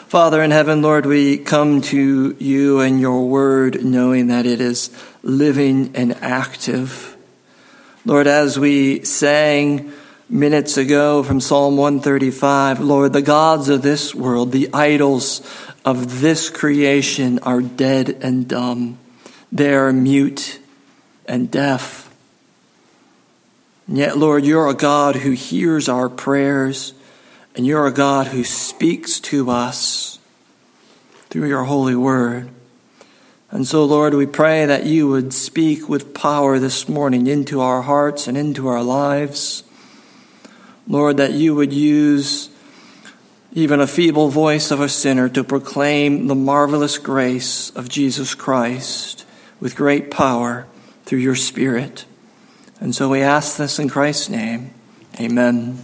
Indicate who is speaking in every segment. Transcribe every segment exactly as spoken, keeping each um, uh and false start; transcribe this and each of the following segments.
Speaker 1: Father in heaven, Lord, we come to you and your word knowing that it is living and active. Lord, as we sang minutes ago from Psalm one thirty-five, Lord, the gods of this world, the idols of this creation are dead and dumb. They are mute and deaf. And yet, Lord, you're a God who hears our prayers, and you're a God who speaks to us through your holy word. And so, Lord, we pray that you would speak with power this morning into our hearts and into our lives. Lord, that you would use even a feeble voice of a sinner to proclaim the marvelous grace of Jesus Christ with great power through your Spirit. And so we ask this in Christ's name. Amen.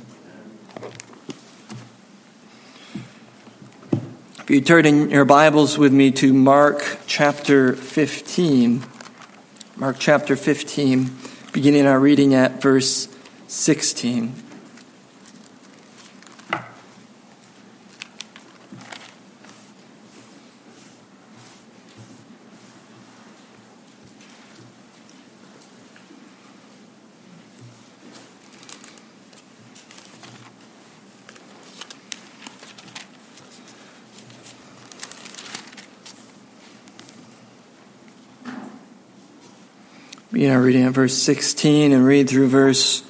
Speaker 1: If you turn in your Bibles with me to Mark chapter fifteen. Mark chapter fifteen, beginning our reading at verse sixteen. Begin our reading at verse sixteen and read through verse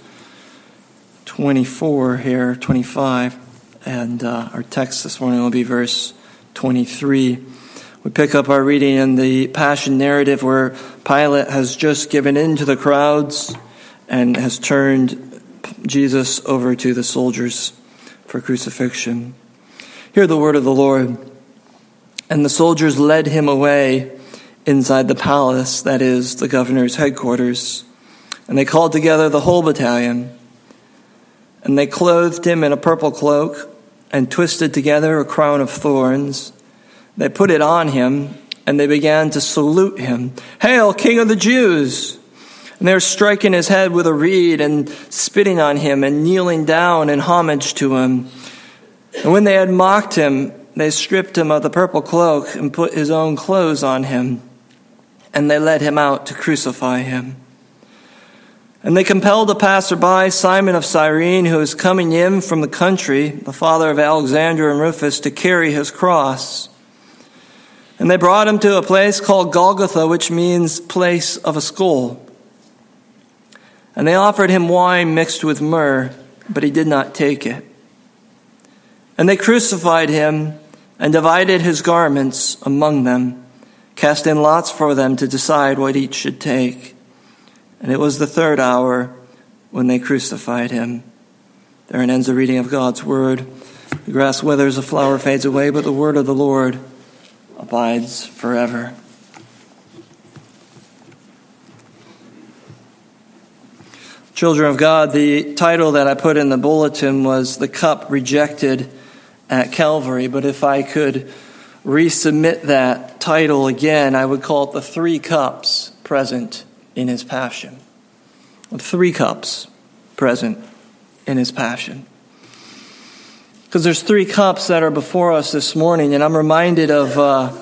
Speaker 1: twenty-four here, twenty-five. And uh, our text this morning will be verse twenty-three. We pick up our reading in the Passion narrative where Pilate has just given in to the crowds and has turned Jesus over to the soldiers for crucifixion. Hear the word of the Lord. And the soldiers led him away inside the palace, that is, the governor's headquarters. And they called together the whole battalion. And they clothed him in a purple cloak and twisted together a crown of thorns. They put it on him, and they began to salute him. "Hail, King of the Jews!" And they were striking his head with a reed and spitting on him and kneeling down in homage to him. And when they had mocked him, they stripped him of the purple cloak and put his own clothes on him. And they led him out to crucify him. And they compelled a passerby, Simon of Cyrene, who was coming in from the country, the father of Alexander and Rufus, to carry his cross. And they brought him to a place called Golgotha, which means place of a skull. And they offered him wine mixed with myrrh, but he did not take it. And they crucified him and divided his garments among them, cast in lots for them to decide what each should take. And it was the third hour when they crucified him. Therein ends the reading of God's word. The grass withers, the flower fades away, but the word of the Lord abides forever. Children of God, the title that I put in the bulletin was "The Cup Rejected at Calvary." But if I could resubmit that title again, I would call it "The Three Cups Present in His Passion." Three cups present in His passion. Because there's three cups that are before us this morning, and I'm reminded of uh,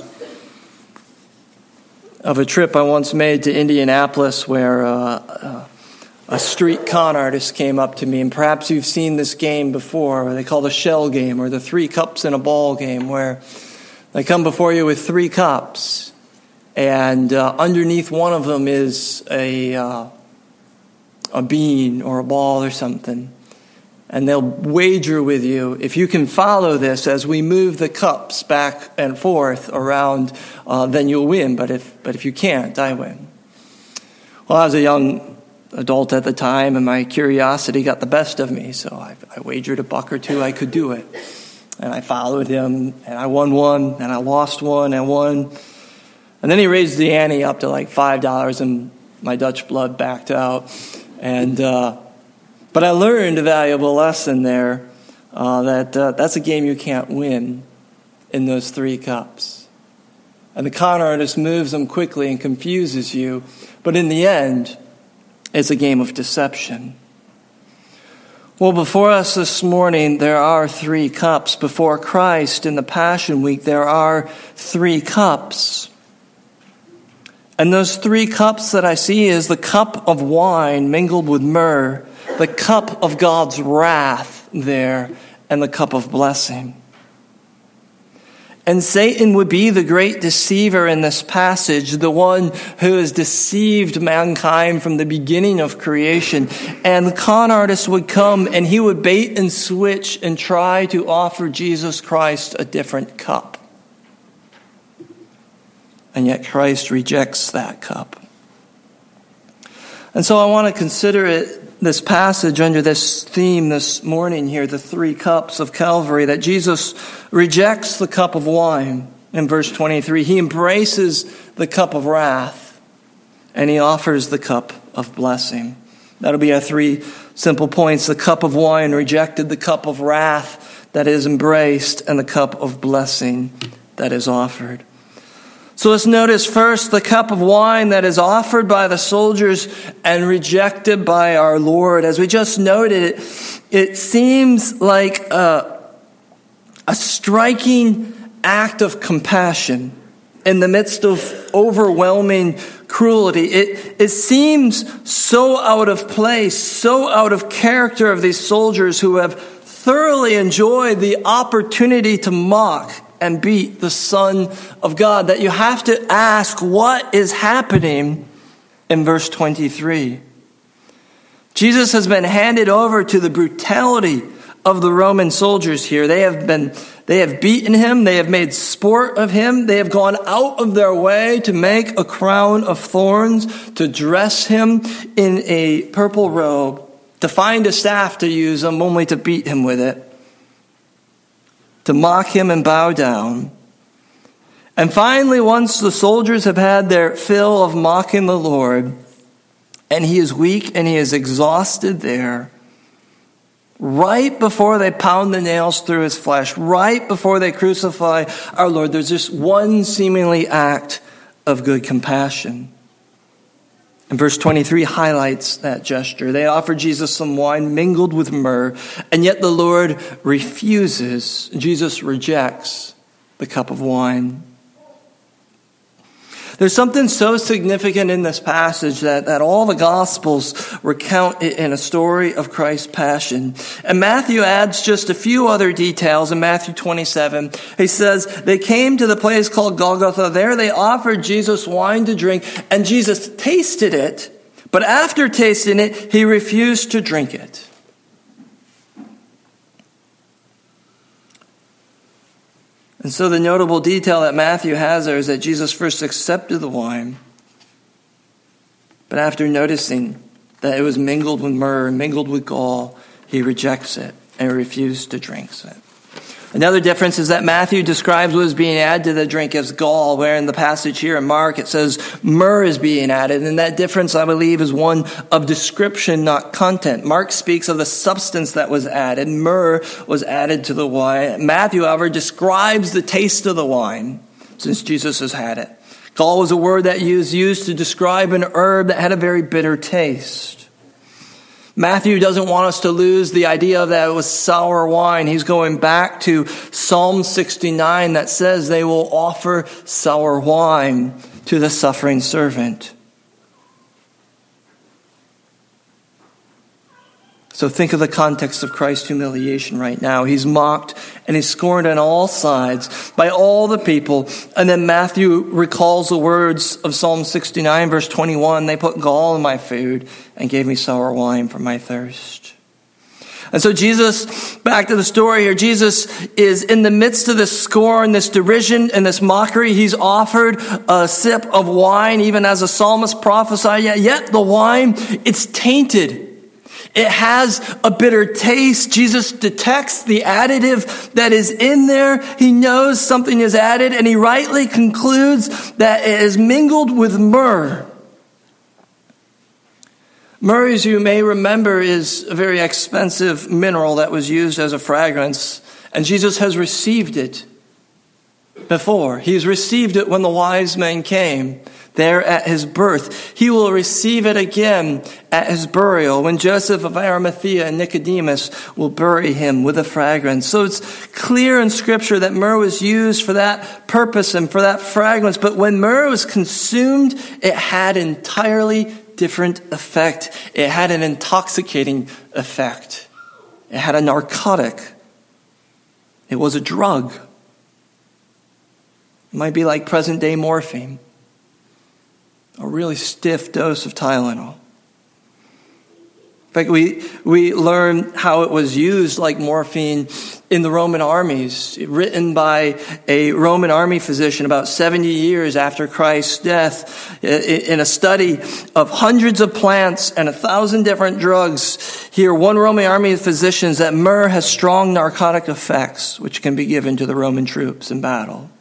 Speaker 1: of a trip I once made to Indianapolis where uh, uh, a street con artist came up to me, and perhaps you've seen this game before, where they call the shell game or the three cups in a ball game, where they come before you with three cups, and uh, underneath one of them is a uh, a bean or a ball or something. And they'll wager with you, if you can follow this as we move the cups back and forth around, uh, then you'll win. But if but if you can't, I win. Well, I was a young adult at the time, and my curiosity got the best of me. So I, I wagered a buck or two I could do it. And I followed him, and I won one, and I lost one, and won. And then he raised the ante up to like five dollars, and my Dutch blood backed out. And uh, but I learned a valuable lesson there, uh, that uh, that's a game you can't win in those three cups. And the con artist moves them quickly and confuses you. But in the end, it's a game of deception. Well, before us this morning, there are three cups. Before Christ in the Passion Week, there are three cups. And those three cups that I see is the cup of wine mingled with myrrh, the cup of God's wrath there, and the cup of blessing. And Satan would be the great deceiver in this passage, the one who has deceived mankind from the beginning of creation. And the con artist would come and he would bait and switch and try to offer Jesus Christ a different cup. And yet Christ rejects that cup. And so I want to consider it, this passage under this theme this morning here, the three cups of Calvary, that Jesus rejects the cup of wine in verse twenty-three. He embraces the cup of wrath and he offers the cup of blessing. That'll be our three simple points. The cup of wine rejected, the cup of wrath that is embraced, and the cup of blessing that is offered. So let's notice first the cup of wine that is offered by the soldiers and rejected by our Lord. As we just noted, it, it seems like a, a striking act of compassion in the midst of overwhelming cruelty. It, it seems so out of place, so out of character of these soldiers who have thoroughly enjoyed the opportunity to mock and beat the Son of God, that you have to ask what is happening in verse twenty-three. Jesus has been handed over to the brutality of the Roman soldiers here. They have been, they have beaten him. They have made sport of him. They have gone out of their way to make a crown of thorns, to dress him in a purple robe, to find a staff to use him, only to beat him with it, to mock him and bow down. And finally, once the soldiers have had their fill of mocking the Lord, and he is weak and he is exhausted there, right before they pound the nails through his flesh, right before they crucify our Lord, there's just one seemingly act of good compassion. And verse twenty-three highlights that gesture. They offer Jesus some wine mingled with myrrh, and yet the Lord refuses. Jesus rejects the cup of wine. There's something so significant in this passage that, that all the Gospels recount it in a story of Christ's passion. And Matthew adds just a few other details in Matthew twenty-seven. He says, they came to the place called Golgotha. There they offered Jesus wine to drink, and Jesus tasted it. But after tasting it, he refused to drink it. And so the notable detail that Matthew has there is that Jesus first accepted the wine, but after noticing that it was mingled with myrrh and mingled with gall, he rejects it and refused to drink it. Another difference is that Matthew describes what is being added to the drink as gall, where in the passage here in Mark it says myrrh is being added. And that difference, I believe, is one of description, not content. Mark speaks of the substance that was added. Myrrh was added to the wine. Matthew, however, describes the taste of the wine, since Jesus has had it. Gall was a word that was used to describe an herb that had a very bitter taste. Matthew doesn't want us to lose the idea that it was sour wine. He's going back to Psalm sixty-nine that says they will offer sour wine to the suffering servant. So think of the context of Christ's humiliation right now. He's mocked and he's scorned on all sides by all the people. And then Matthew recalls the words of Psalm sixty-nine, verse twenty-one. They put gall in my food and gave me sour wine for my thirst. And so Jesus, back to the story here, Jesus is in the midst of this scorn, this derision, and this mockery. He's offered a sip of wine, even as the psalmist prophesied, yet, yet the wine, it's tainted. It has a bitter taste. Jesus detects the additive that is in there. He knows something is added, and he rightly concludes that it is mingled with myrrh. Myrrh, as you may remember, is a very expensive mineral that was used as a fragrance, and Jesus has received it. before. He's received it when the wise men came there at his birth. He will receive it again at his burial when Joseph of Arimathea and Nicodemus will bury him with a fragrance. So it's clear in Scripture that myrrh was used for that purpose and for that fragrance. But when myrrh was consumed, it had entirely different effect. It had an intoxicating effect. It had a narcotic. It was a drug. It might be like present-day morphine. A really stiff dose of Tylenol. In fact, we, we learn how it was used like morphine in the Roman armies, written by a Roman army physician about seventy years after Christ's death. In a study of hundreds of plants and a thousand different drugs, here one Roman army physicians that myrrh has strong narcotic effects, which can be given to the Roman troops in battle.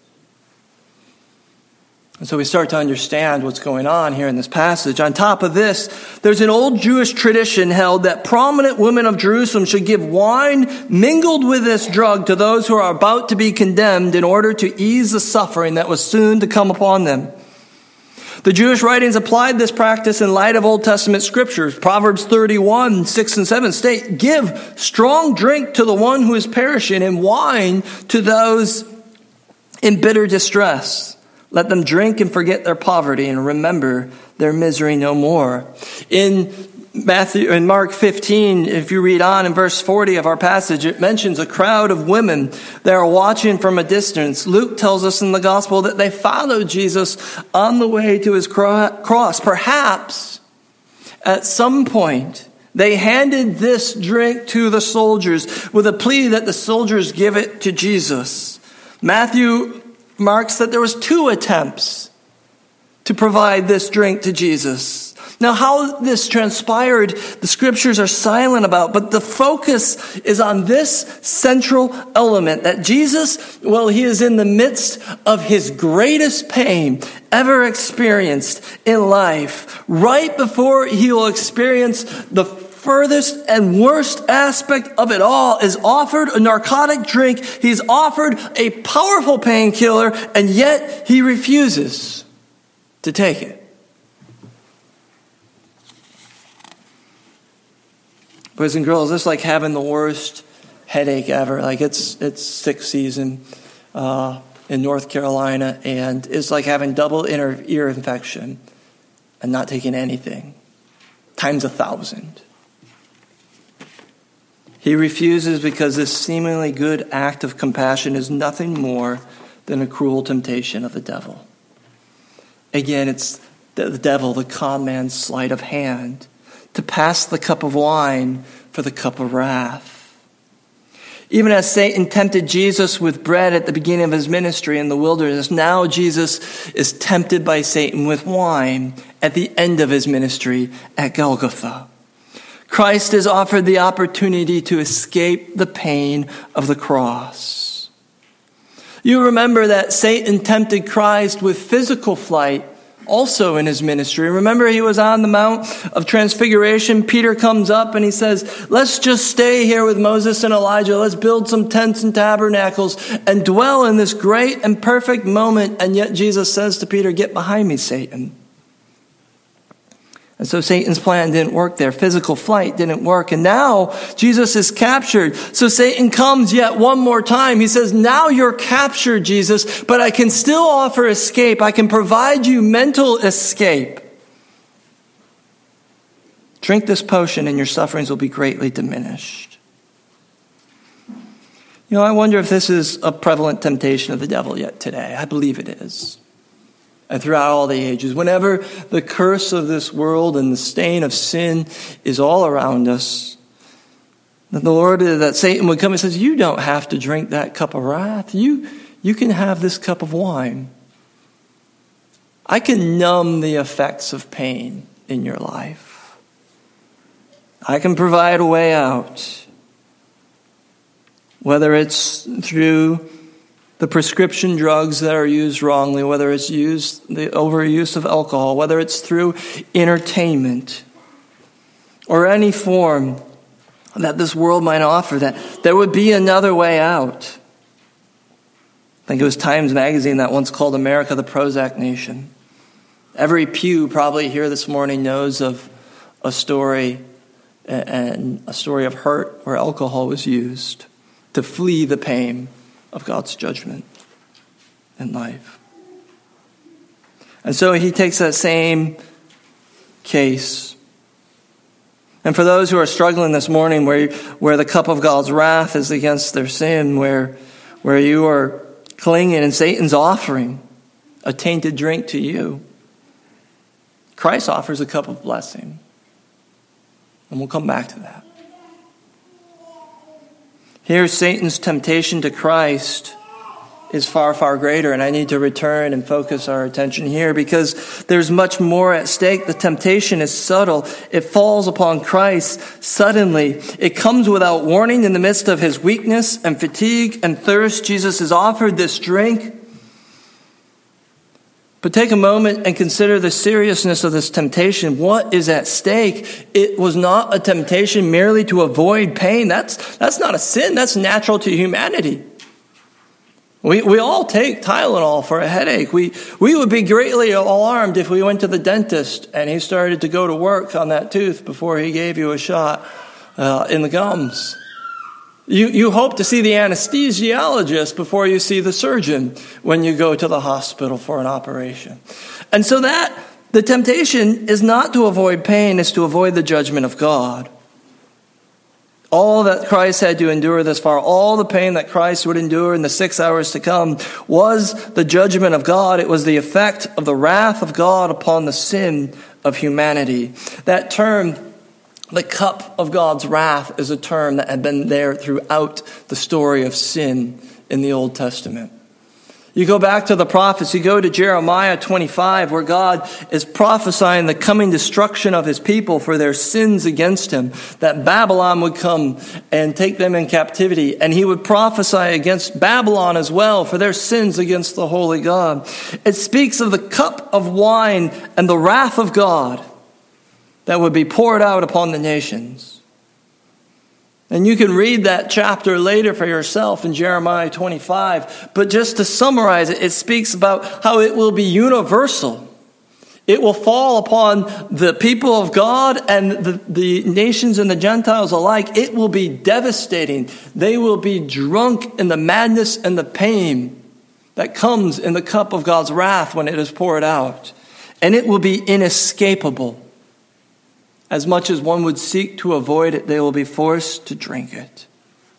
Speaker 1: And so we start to understand what's going on here in this passage. On top of this, there's an old Jewish tradition held that prominent women of Jerusalem should give wine mingled with this drug to those who are about to be condemned in order to ease the suffering that was soon to come upon them. The Jewish writings applied this practice in light of Old Testament scriptures. Proverbs thirty-one, six and seven state, "Give strong drink to the one who is perishing, and wine to those in bitter distress. Let them drink and forget their poverty and remember their misery no more." In Matthew, in Mark fifteen, if you read on in verse forty of our passage, it mentions a crowd of women that are watching from a distance. Luke tells us in the gospel that they followed Jesus on the way to his cross. Perhaps at some point they handed this drink to the soldiers with a plea that the soldiers give it to Jesus. Matthew marks that there was two attempts to provide this drink to Jesus. Now, how this transpired, the scriptures are silent about, but the focus is on this central element that Jesus, well, he is in the midst of his greatest pain ever experienced in life, right before he will experience the furthest and worst aspect of it all, is offered a narcotic drink. He's offered a powerful painkiller, and yet he refuses to take it. Boys and girls, it's like having the worst headache ever. Like it's it's sick season uh, in North Carolina, and it's like having double inner ear infection and not taking anything, times a thousand. He refuses because this seemingly good act of compassion is nothing more than a cruel temptation of the devil. Again, it's the devil, the con man's sleight of hand, to pass the cup of wine for the cup of wrath. Even as Satan tempted Jesus with bread at the beginning of his ministry in the wilderness, now Jesus is tempted by Satan with wine at the end of his ministry at Golgotha. Christ is offered the opportunity to escape the pain of the cross. You remember that Satan tempted Christ with physical flight also in his ministry. Remember, he was on the Mount of Transfiguration. Peter comes up and he says, let's just stay here with Moses and Elijah. Let's build some tents and tabernacles and dwell in this great and perfect moment. And yet Jesus says to Peter, get behind me, Satan. And so Satan's plan didn't work there. Physical flight didn't work. And now Jesus is captured. So Satan comes yet one more time. He says, now you're captured, Jesus, but I can still offer escape. I can provide you mental escape. Drink this potion and your sufferings will be greatly diminished. You know, I wonder if this is a prevalent temptation of the devil yet today. I believe it is. And throughout all the ages, whenever the curse of this world and the stain of sin is all around us, that the Lord, that Satan would come and says, you don't have to drink that cup of wrath. You, you can have this cup of wine. I can numb the effects of pain in your life. I can provide a way out. Whether it's through the prescription drugs that are used wrongly, whether it's used the overuse of alcohol, whether it's through entertainment or any form that this world might offer, that there would be another way out. I think it was Times Magazine that once called America the Prozac nation. Every pew probably here this morning knows of a story and a story of hurt where alcohol was used to flee the pain of God's judgment in life. And so he takes that same case. And for those who are struggling this morning, where where the cup of God's wrath is against their sin, where where you are clinging and Satan's offering a tainted drink to you, Christ offers a cup of blessing. And we'll come back to that. Here, Satan's temptation to Christ is far, far greater. And I need to return and focus our attention here because there's much more at stake. The temptation is subtle. It falls upon Christ suddenly. It comes without warning in the midst of his weakness and fatigue and thirst. Jesus is offered this drink. But take a moment and consider the seriousness of this temptation. What is at stake? It was not a temptation merely to avoid pain. That's, that's not a sin. That's natural to humanity. We we all take Tylenol for a headache. We we would be greatly alarmed if we went to the dentist and he started to go to work on that tooth before he gave you a shot uh, in the gums. You you hope to see the anesthesiologist before you see the surgeon when you go to the hospital for an operation. And so that the temptation is not to avoid pain, it's to avoid the judgment of God. All that Christ had to endure this far, all the pain that Christ would endure in the six hours to come was the judgment of God. It was the effect of the wrath of God upon the sin of humanity. That term, the cup of God's wrath, is a term that had been there throughout the story of sin in the Old Testament. You go back to the prophets, you go to Jeremiah twenty-five, where God is prophesying the coming destruction of his people for their sins against him, that Babylon would come and take them in captivity. And he would prophesy against Babylon as well for their sins against the holy God. It speaks of the cup of wine and the wrath of God that would be poured out upon the nations. And you can read that chapter later for yourself in Jeremiah twenty-five. But just to summarize it, it speaks about how it will be universal. It will fall upon the people of God and the, the nations and the Gentiles alike. It will be devastating. They will be drunk in the madness and the pain that comes in the cup of God's wrath when it is poured out. And it will be inescapable. As much as one would seek to avoid it, they will be forced to drink it.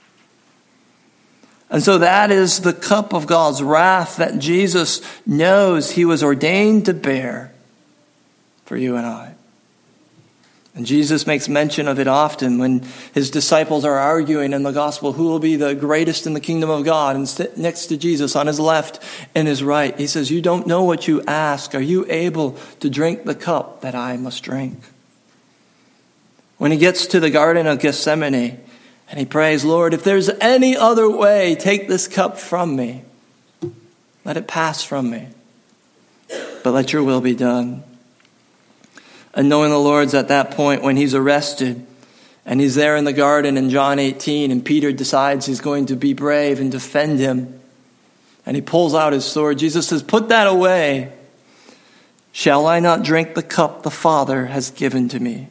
Speaker 1: And so that is the cup of God's wrath that Jesus knows he was ordained to bear for you and I. And Jesus makes mention of it often when his disciples are arguing in the gospel, who will be the greatest in the kingdom of God, and sit next to Jesus on his left and his right. He says, you don't know what you ask. Are you able to drink the cup that I must drink? When he gets to the Garden of Gethsemane and he prays, Lord, if there's any other way, take this cup from me. Let it pass from me. But let your will be done. And knowing the Lord's at that point when he's arrested and he's there in the garden in John eighteen and Peter decides he's going to be brave and defend him. And he pulls out his sword. Jesus says, put that away. Shall I not drink the cup the Father has given to me?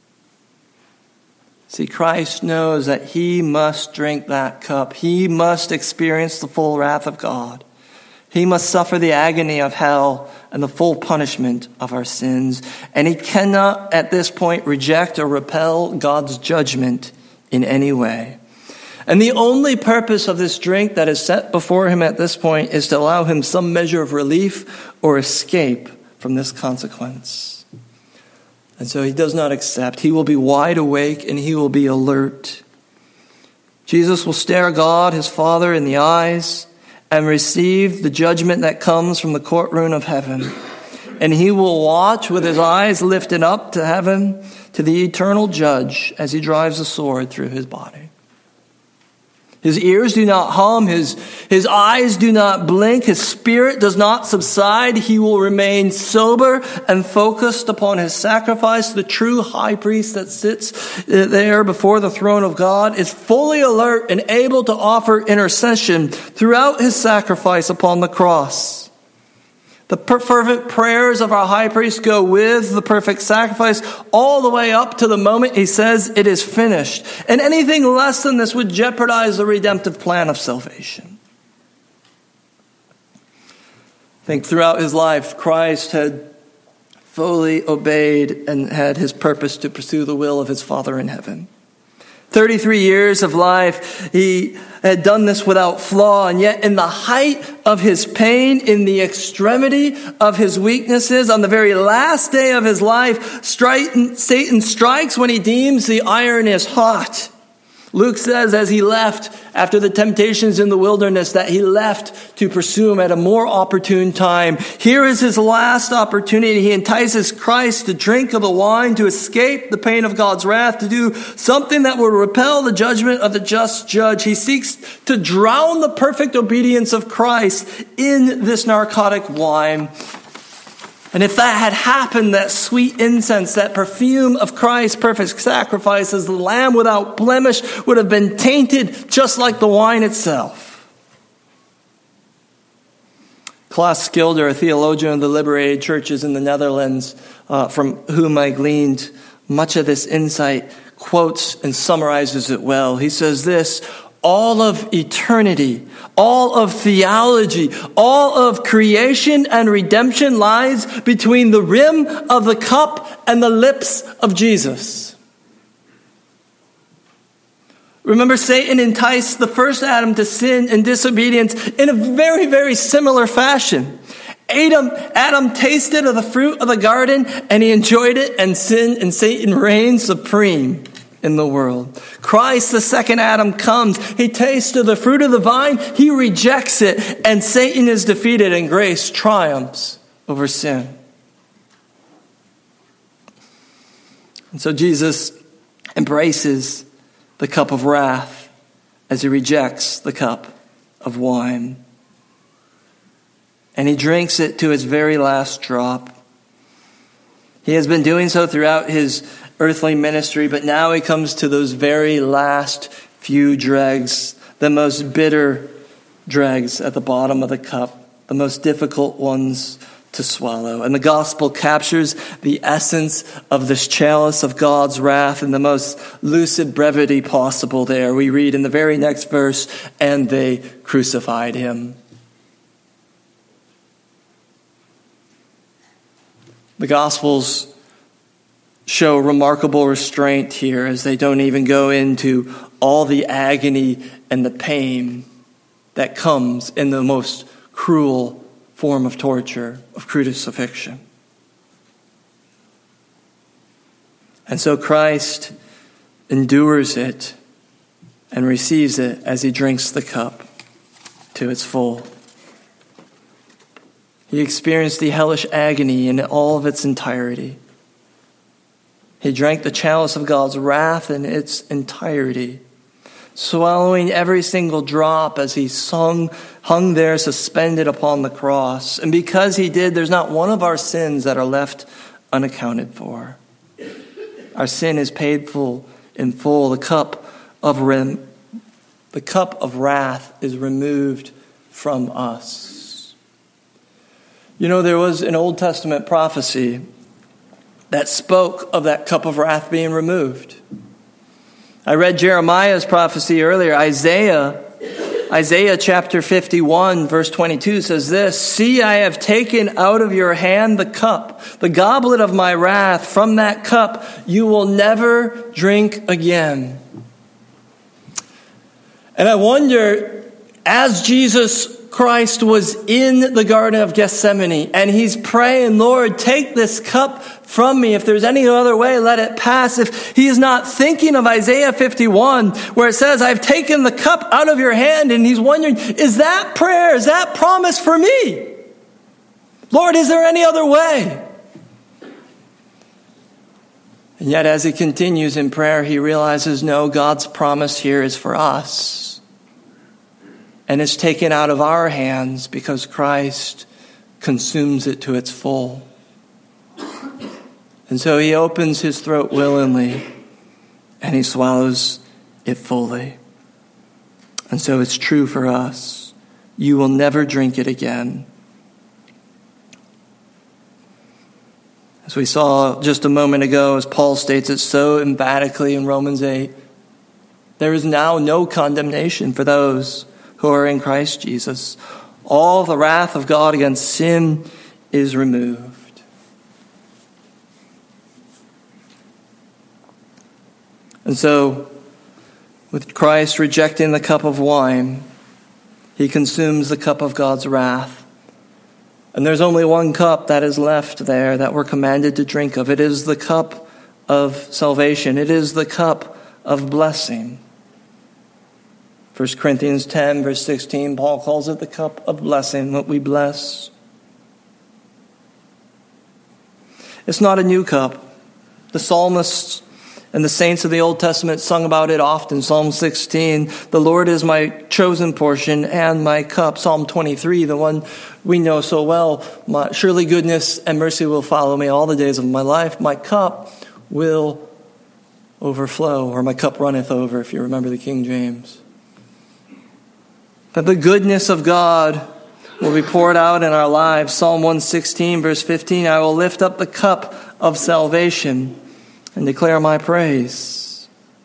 Speaker 1: See, Christ knows that he must drink that cup. He must experience the full wrath of God. He must suffer the agony of hell and the full punishment of our sins. And he cannot at this point reject or repel God's judgment in any way. And the only purpose of this drink that is set before him at this point is to allow him some measure of relief or escape from this consequence. And so he does not accept. He will be wide awake and he will be alert. Jesus will stare God, his Father, in the eyes and receive the judgment that comes from the courtroom of heaven. And he will watch with his eyes lifted up to heaven to the eternal judge as he drives a sword through his body. His ears do not hum, his, his eyes do not blink, his spirit does not subside. He will remain sober and focused upon his sacrifice. The true high priest that sits there before the throne of God is fully alert and able to offer intercession throughout his sacrifice upon the cross. The fervent prayers of our high priest go with the perfect sacrifice all the way up to the moment he says it is finished. And anything less than this would jeopardize the redemptive plan of salvation. I think throughout his life, Christ had fully obeyed and had his purpose to pursue the will of his Father in heaven. thirty-three years of life, he had done this without flaw, and yet in the height of his pain, in the extremity of his weaknesses, on the very last day of his life, Satan strikes when he deems the iron is hot. Luke says as he left after the temptations in the wilderness that he left to pursue him at a more opportune time. Here is his last opportunity. He entices Christ to drink of the wine, to escape the pain of God's wrath, to do something that will repel the judgment of the just judge. He seeks to drown the perfect obedience of Christ in this narcotic wine. And if that had happened, that sweet incense, that perfume of Christ's perfect sacrifice as the lamb without blemish would have been tainted just like the wine itself. Klaas Schilder, a theologian of the liberated churches in the Netherlands, uh, from whom I gleaned much of this insight, quotes and summarizes it well. He says this: all of eternity, all of theology, all of creation and redemption lies between the rim of the cup and the lips of Jesus. Remember, Satan enticed the first Adam to sin and disobedience in a very, very similar fashion. Adam, Adam tasted of the fruit of the garden and he enjoyed it, and sin and Satan reigned supreme in the world. Christ, the second Adam, comes. He tastes of the fruit of the vine. He rejects it, and Satan is defeated, and grace triumphs over sin. And so Jesus embraces the cup of wrath as he rejects the cup of wine. And he drinks it to its very last drop. He has been doing so throughout his earthly ministry, but now he comes to those very last few dregs, the most bitter dregs at the bottom of the cup, the most difficult ones to swallow. And the gospel captures the essence of this chalice of God's wrath in the most lucid brevity possible there. We read in the very next verse, and they crucified him. The Gospels show remarkable restraint here as they don't even go into all the agony and the pain that comes in the most cruel form of torture, of crucifixion. And so Christ endures it and receives it as he drinks the cup to its full. He experienced the hellish agony in all of its entirety. He drank the chalice of God's wrath in its entirety, swallowing every single drop as he sung, hung there suspended upon the cross. And because he did, there's not one of our sins that are left unaccounted for. Our sin is paid full in full. The cup of rem, the cup of wrath is removed from us. You know, there was an Old Testament prophecy that spoke of that cup of wrath being removed. I read Jeremiah's prophecy earlier. Isaiah, Isaiah chapter fifty-one, verse twenty-two says this: "See, I have taken out of your hand the cup, the goblet of my wrath. From that cup you will never drink again." And I wonder, as Jesus Christ was in the Garden of Gethsemane and he's praying, "Lord, take this cup from me. If there's any other way, let it pass." If he is not thinking of Isaiah fifty-one, where it says, "I've taken the cup out of your hand," and he's wondering, is that prayer, is that promise for me? Lord, is there any other way? And yet as he continues in prayer, he realizes, no, God's promise here is for us. and is taken out of our hands because Christ consumes it to its full. And so he opens his throat willingly, and he swallows it fully. And so it's true for us. You will never drink it again. As we saw just a moment ago, as Paul states it so emphatically in Romans eight, there is now no condemnation for those who are in Christ Jesus. All the wrath of God against sin is removed. And so, with Christ rejecting the cup of wine, he consumes the cup of God's wrath. And there's only one cup that is left there that we're commanded to drink of. It is the cup of salvation. It is the cup of blessing. First Corinthians ten, verse sixteen, Paul calls it the cup of blessing, what we bless. It's not a new cup. The psalmists and the saints of the Old Testament sung about it often. Psalm sixteen, the Lord is my chosen portion and my cup. Psalm twenty-three, the one we know so well, my, surely goodness and mercy will follow me all the days of my life. My cup will overflow, or my cup runneth over, if you remember the King James. That the goodness of God will be poured out in our lives. Psalm one sixteen, verse fifteen, I will lift up the cup of salvation and declare my praise.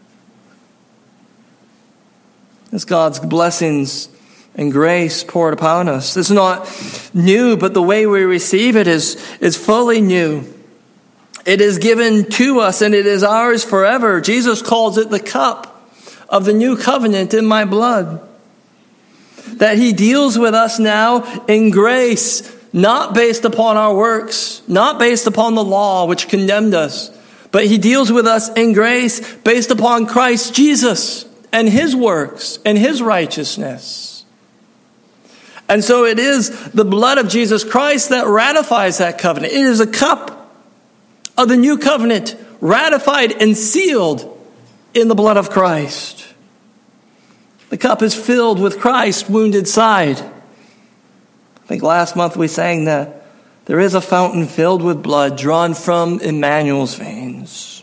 Speaker 1: It's God's blessings and grace poured upon us. This is not new, but the way we receive it is, is fully new. It is given to us and it is ours forever. Jesus calls it the cup of the new covenant in my blood. That he deals with us now in grace, not based upon our works, not based upon the law which condemned us, but he deals with us in grace based upon Christ Jesus and his works and his righteousness. And so it is the blood of Jesus Christ that ratifies that covenant. It is a cup of the new covenant, ratified and sealed in the blood of Christ. The cup is filled with Christ's wounded side. I think last month we sang that there is a fountain filled with blood drawn from Emmanuel's veins.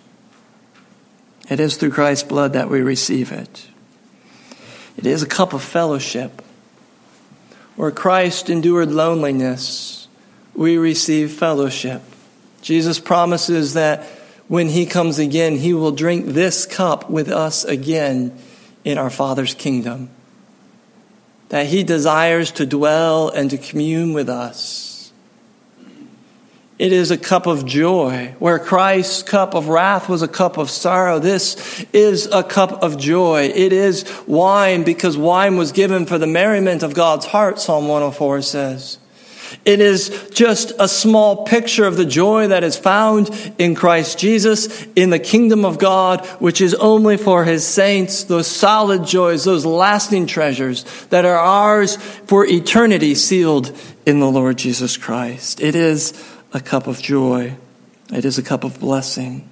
Speaker 1: It is through Christ's blood that we receive it. It is a cup of fellowship. Where Christ endured loneliness, we receive fellowship. Jesus promises that when he comes again, he will drink this cup with us again in our Father's kingdom. That he desires to dwell and to commune with us. It is a cup of joy. Where Christ's cup of wrath was a cup of sorrow, this is a cup of joy. It is wine because wine was given for the merriment of God's heart, Psalm one oh four says. It is just a small picture of the joy that is found in Christ Jesus, in the kingdom of God, which is only for his saints, those solid joys, those lasting treasures that are ours for eternity, sealed in the Lord Jesus Christ. It is a cup of joy. It is a cup of blessing.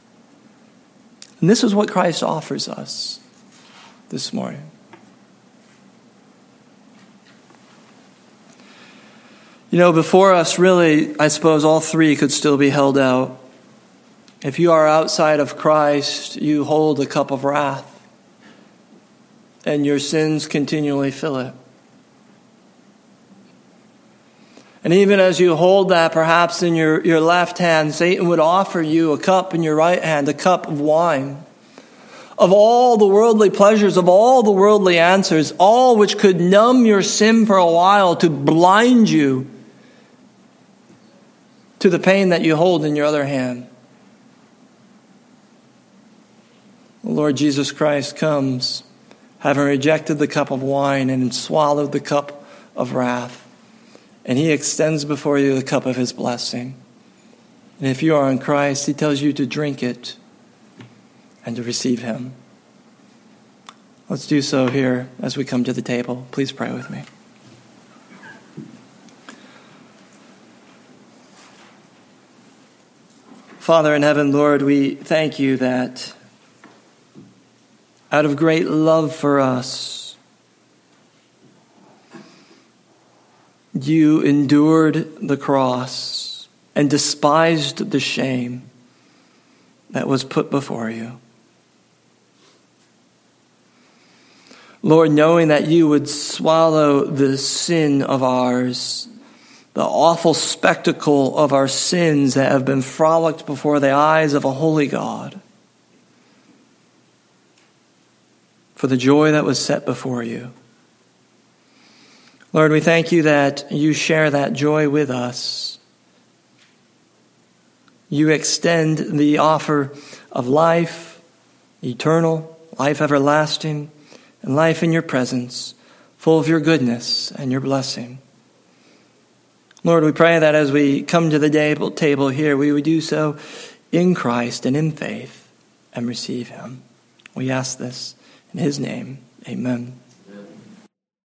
Speaker 1: And this is what Christ offers us this morning. You know, before us, really, I suppose all three could still be held out. If you are outside of Christ, you hold a cup of wrath, and your sins continually fill it. And even as you hold that, perhaps in your, your left hand, Satan would offer you a cup in your right hand, a cup of wine, of all the worldly pleasures, of all the worldly answers, all which could numb your sin for a while, to blind you to the pain that you hold in your other hand. The Lord Jesus Christ comes, having rejected the cup of wine and swallowed the cup of wrath. And he extends before you the cup of his blessing. And if you are in Christ, he tells you to drink it and to receive him. Let's do so here as we come to the table. Please pray with me. Father in heaven, Lord, we thank you that out of great love for us, you endured the cross and despised the shame that was put before you. Lord, knowing that you would swallow the sin of ours, the awful spectacle of our sins that have been frolicked before the eyes of a holy God, for the joy that was set before you. Lord, we thank you that you share that joy with us. You extend the offer of life, eternal, life everlasting, and life in your presence, full of your goodness and your blessing. Lord, we pray that as we come to the table here, we would do so in Christ and in faith and receive him. We ask this in his name. Amen.